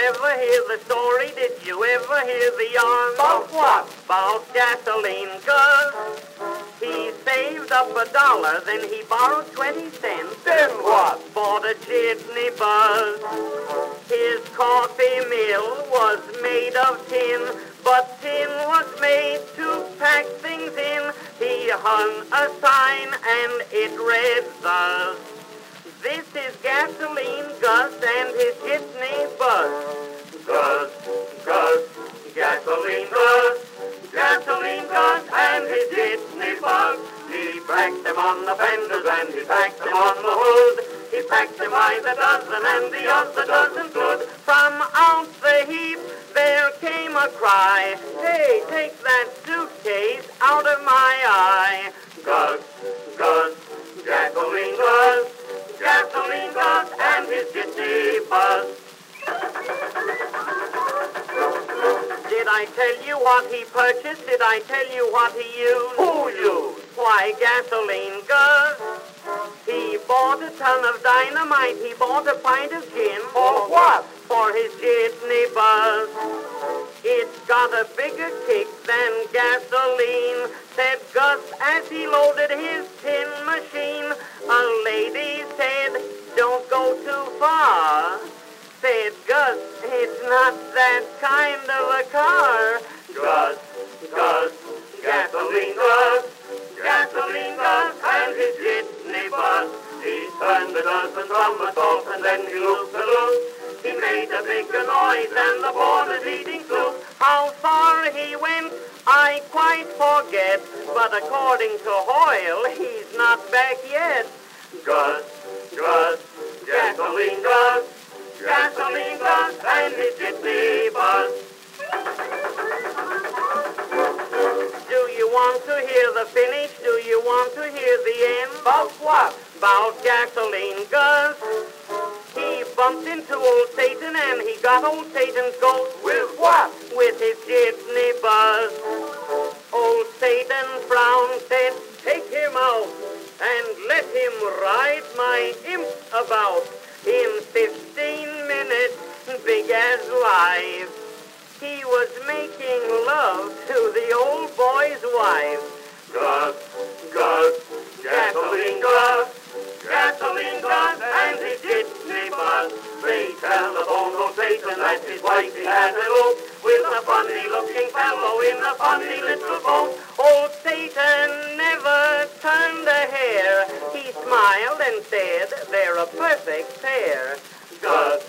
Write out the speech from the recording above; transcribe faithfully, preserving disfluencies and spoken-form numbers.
ever hear the story? Did you ever hear the yarn? About what? About gasoline, Gus. He saved up a dollar, then he borrowed twenty cents. Then what? Bought a jitney buzz. His coffee mill was made of tin, but tin was made to pack things in. He hung a sign and it read thus: "This is gasoline, Gus, and his jitney buzz." Gus, Gus, gasoline Gus, gasoline Gus, and his jitney buzz. He packed them on the fenders and he packed them on the hood. He packed them by the dozen and the other dozen stood. From out the heap there came a cry, "Hey, take that suitcase out of my eye." Gus, Gus, gasoline Gus, gasoline Gus, and his jitney buzz. Did I tell you what he purchased? Did I tell you what he used? Who used? Why, gasoline, Gus. He bought a ton of dynamite. He bought a pint of gin. For what? For his jitney buzz. It's got a bigger kick than gasoline, said Gus as he loaded his tin machine. A lady said, "Don't go too far." Said Gus, "It's not that kind of a car." Gus, Gus, gasoline Gus, gasoline Gus, and his jitney buzz. He turned the dozen somersaults and then he looked a look. He made a bigger noise than the boarders eating soup. How far he went, I quite forget, but according to Hoyle, he's not back yet. Gus, Gus, gasoline Gus, gasoline Gus, and his jitney buzz. Do you want to hear the finish? Do you want to hear the end? About what? About gasoline, Gus. He bumped into old Satan and he got old Satan's goat. With what? With his jitney buzz. Old Satan frowned, said, "Take him out and let him ride my imp about." In fifteen minutes, big as life, he was making love to the old boy's wife. Gus, Gus, gasoline Gus, gasoline Gus, and his jitney buzz. They telephoned old Satan that his wife he had eloped with a funny-looking fellow in a funny little boat. Old Satan never turned a hair. He smiled and said, "They're a perfect pair." Gus,